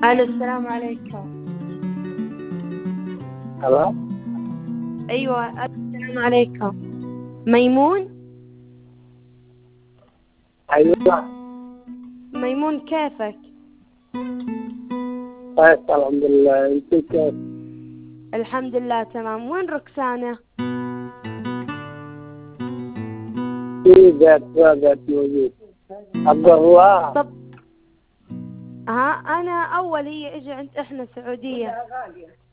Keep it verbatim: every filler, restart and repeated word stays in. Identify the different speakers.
Speaker 1: ألو السلام عليكم.
Speaker 2: ألو.
Speaker 1: أيوة السلام عليكم. ميمون؟
Speaker 2: أيوة.
Speaker 1: ميمون كيفك؟
Speaker 2: كويس الحمد لله، أنت كيف؟
Speaker 1: الحمد لله تمام. وين ركسانة؟
Speaker 2: في بيت بيت موجود. أبغى هو.
Speaker 1: طب ها أنا أول هي إجي عند إحنا سعودية.